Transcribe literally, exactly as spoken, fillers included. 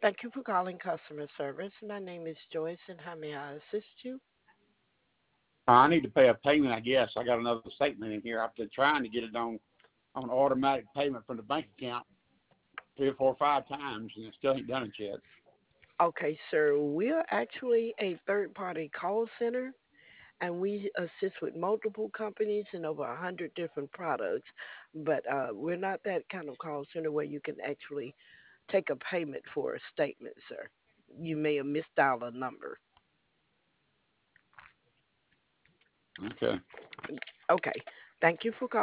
Thank you for calling customer service. My name is Joyce, and how may I assist you? Uh, I need to pay a payment, I guess. I got another statement in here. I've been trying to get it on on automatic payment from the bank account three or four or five times, and it still ain't done it yet. Okay, sir. We're actually a third party call center, and we assist with multiple companies and over a hundred different products. But uh, we're not that kind of call center where you can actually take a payment for a statement, sir. You may have missed out a number. Okay. Okay. Thank you for calling.